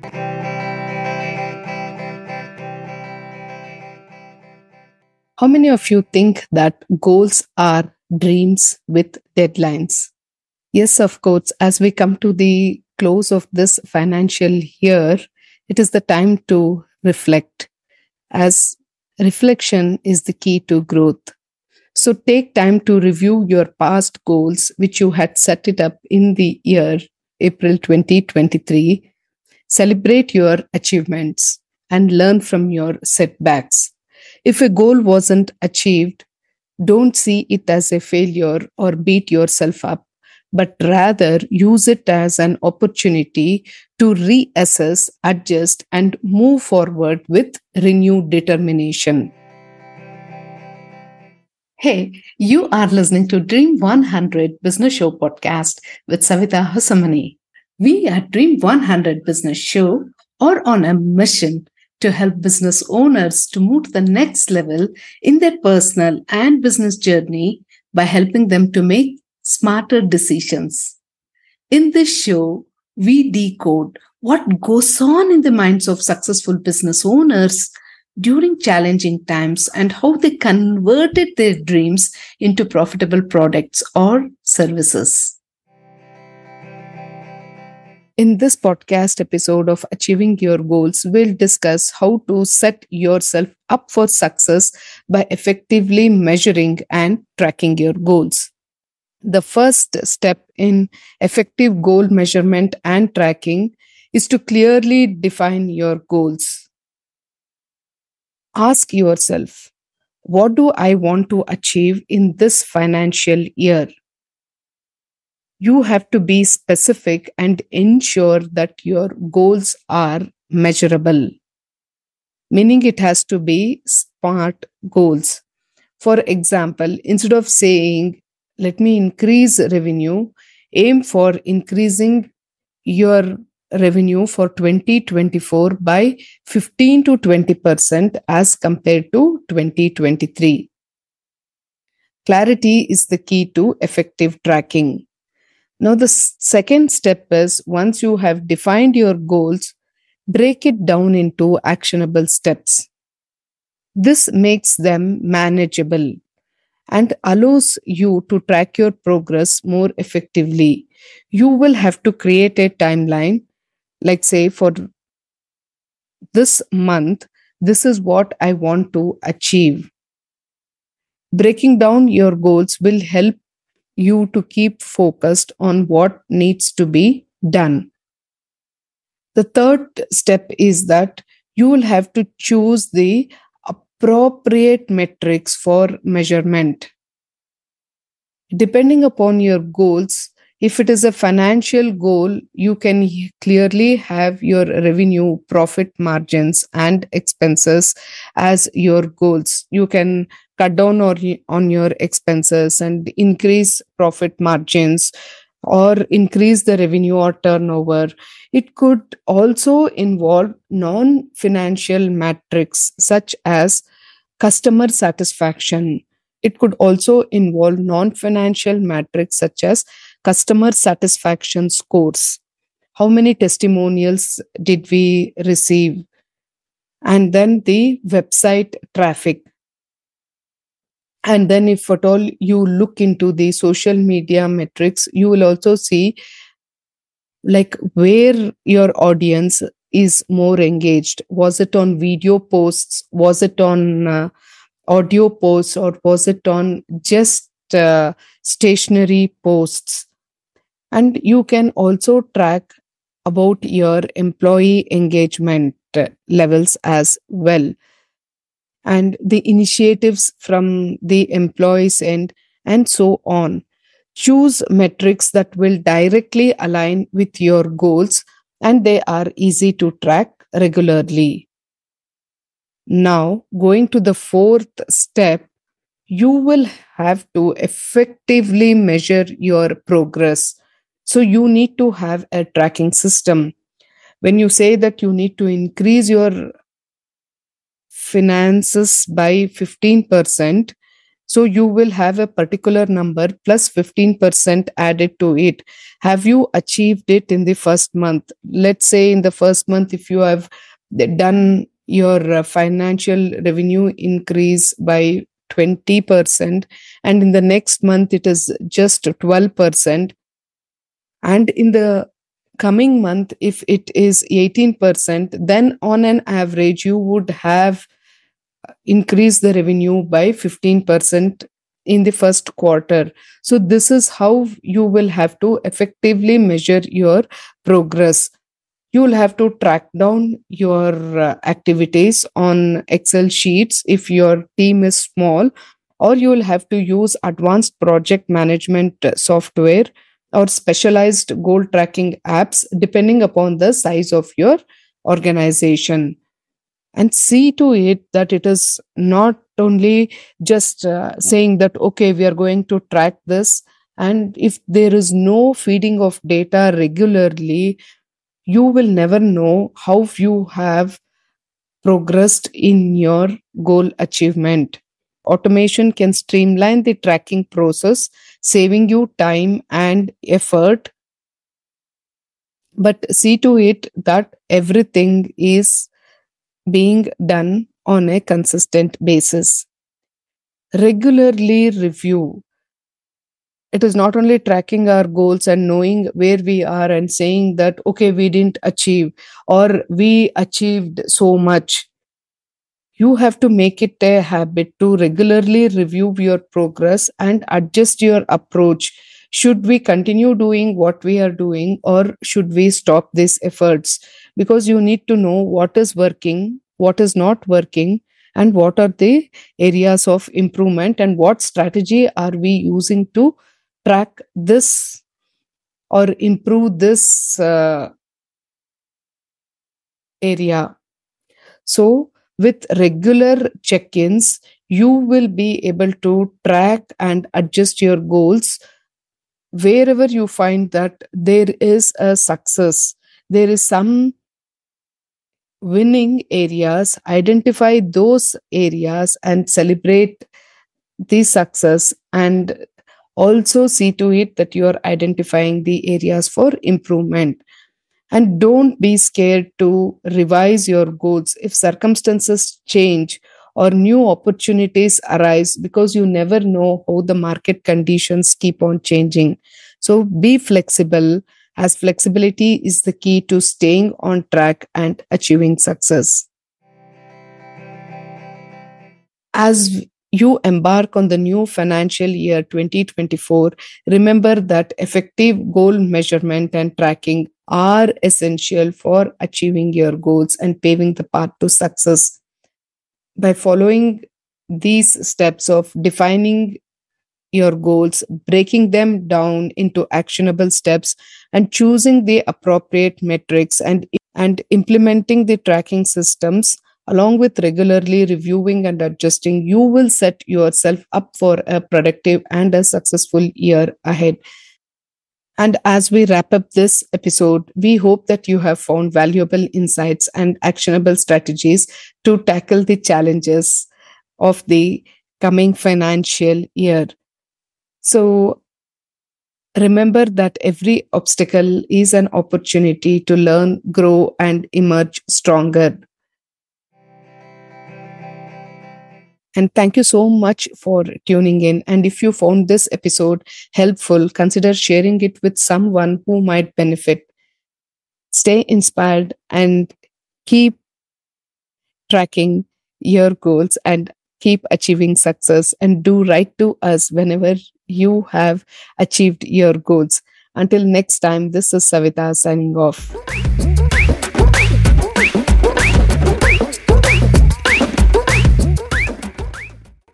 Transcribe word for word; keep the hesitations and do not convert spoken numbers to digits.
How many of you think that goals are dreams with deadlines? Yes, of course. As we come to the close of this financial year, it is the time to reflect, as reflection is the key to growth. So take time to review your past goals, which you had set it up in the year April twenty twenty-three. Celebrate your achievements and learn from your setbacks. If a goal wasn't achieved, don't see it as a failure or beat yourself up, but rather use it as an opportunity to reassess, adjust, and move forward with renewed determination. Hey, you are listening to Dream one hundred Business Show podcast with Savita Hosamani. We at Dream one hundred Business Show are on a mission to help business owners to move to the next level in their personal and business journey by helping them to make smarter decisions. In this show, we decode what goes on in the minds of successful business owners during challenging times and how they converted their dreams into profitable products or services. In this podcast episode of Achieving Your Goals, we'll discuss how to set yourself up for success by effectively measuring and tracking your goals. The first step in effective goal measurement and tracking is to clearly define your goals. Ask yourself, what do I want to achieve in this financial year? You have to be specific and ensure that your goals are measurable, meaning it has to be SMART goals. For example, instead of saying, let me increase revenue, aim for increasing your revenue for twenty twenty-four by fifteen to twenty percent as compared to twenty twenty-three. Clarity is the key to effective tracking. Now, the second step is once you have defined your goals, break it down into actionable steps. This makes them manageable and allows you to track your progress more effectively. You will have to create a timeline, like say for this month, this is what I want to achieve. Breaking down your goals will help you to keep focused on what needs to be done. The third step is that you will have to choose the appropriate metrics for measurement. Depending upon your goals, if it is a financial goal, you can clearly have your revenue, profit margins, and expenses as your goals. You can cut down or, on your expenses and increase profit margins or increase the revenue or turnover. It could also involve non-financial metrics such as customer satisfaction. It could also involve non-financial metrics such as customer satisfaction scores. How many testimonials did we receive? And then the website traffic. And then if at all you look into the social media metrics, you will also see like where your audience is more engaged. Was it on video posts? Was it on uh, audio posts? Or was it on just uh, stationary posts? And you can also track about your employee engagement levels as well, and the initiatives from the employees end, and so on. Choose metrics that will directly align with your goals and they are easy to track regularly. Now, going to the fourth step, you will have to effectively measure your progress. So you need to have a tracking system. When you say that you need to increase your finances by fifteen percent, So you will have a particular number plus fifteen percent added to it. Have you achieved it in the first month? Let's say in the first month, if you have done your uh, financial revenue increase by twenty percent, and in the next month it is just twelve percent, and in the coming month if it is eighteen percent, then on an average you would have increased the revenue by fifteen percent in the first quarter. So this is how you will have to effectively measure your progress. You will have to track down your uh, activities on Excel sheets if your team is small, or you will have to use advanced project management uh, software or specialized goal tracking apps depending upon the size of your organization. And see to it that it is not only just uh, saying that, okay, we are going to track this. And if there is no feeding of data regularly, you will never know how you have progressed in your goal achievement. Automation can streamline the tracking process, saving you time and effort. But see to it that everything is being done on a consistent basis. Regularly review. It is not only tracking our goals and knowing where we are and saying that, okay, we didn't achieve or we achieved so much. You have to make it a habit to regularly review your progress and adjust your approach. Should we continue doing what we are doing, or should we stop these efforts? Because you need to know what is working, what is not working, and what are the areas of improvement, and what strategy are we using to track this or improve this uh, area. So with regular check-ins, you will be able to track and adjust your goals wherever you find that there is a success, there is some winning areas. Identify those areas and celebrate the success, and also see to it that you are identifying the areas for improvement. And don't be scared to revise your goals if circumstances change or new opportunities arise, because you never know how the market conditions keep on changing. So be flexible, as flexibility is the key to staying on track and achieving success. As you embark on the new financial year twenty twenty-four, remember that effective goal measurement and tracking are essential for achieving your goals and paving the path to success. By following these steps of defining your goals, breaking them down into actionable steps, and choosing the appropriate metrics, and, and implementing the tracking systems, along with regularly reviewing and adjusting, you will set yourself up for a productive and a successful year ahead. And as we wrap up this episode, we hope that you have found valuable insights and actionable strategies to tackle the challenges of the coming financial year. So remember that every obstacle is an opportunity to learn, grow, and emerge stronger. And thank you so much for tuning in. And if you found this episode helpful, consider sharing it with someone who might benefit. Stay inspired and keep tracking your goals and keep achieving success, and do write to us whenever you have achieved your goals. Until next time, this is Savita signing off.